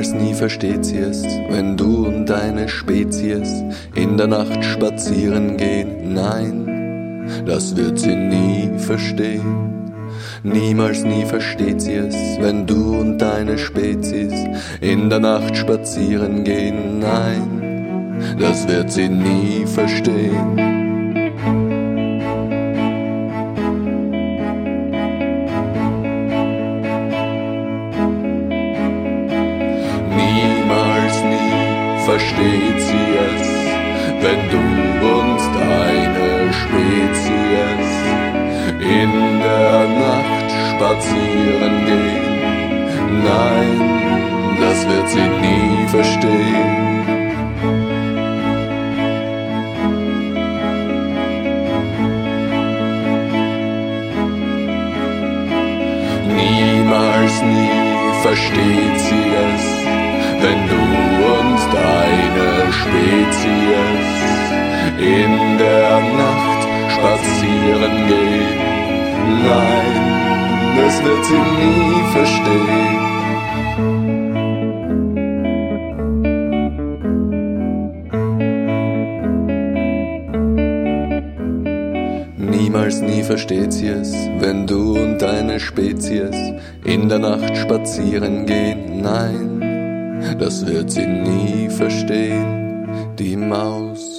Niemals, nie versteht sie es, wenn du und deine Spezies in der Nacht spazieren gehen. Nein, das wird sie nie verstehen. Niemals, nie versteht sie es, wenn du und deine Spezies in der Nacht spazieren gehen. Nein, das wird sie nie verstehen. Versteht sie es, wenn du und deine Spezies in der Nacht spazieren gehen. Nein, das wird sie nie verstehen. Niemals, nie versteht sie es, wenn du und deine Spezies in der Nacht spazieren gehen. Nein, das wird sie nie verstehen. Niemals, nie versteht sie es, wenn du und deine Spezies in der Nacht spazieren gehen. Nein, das wird sie nie verstehen, die Maus.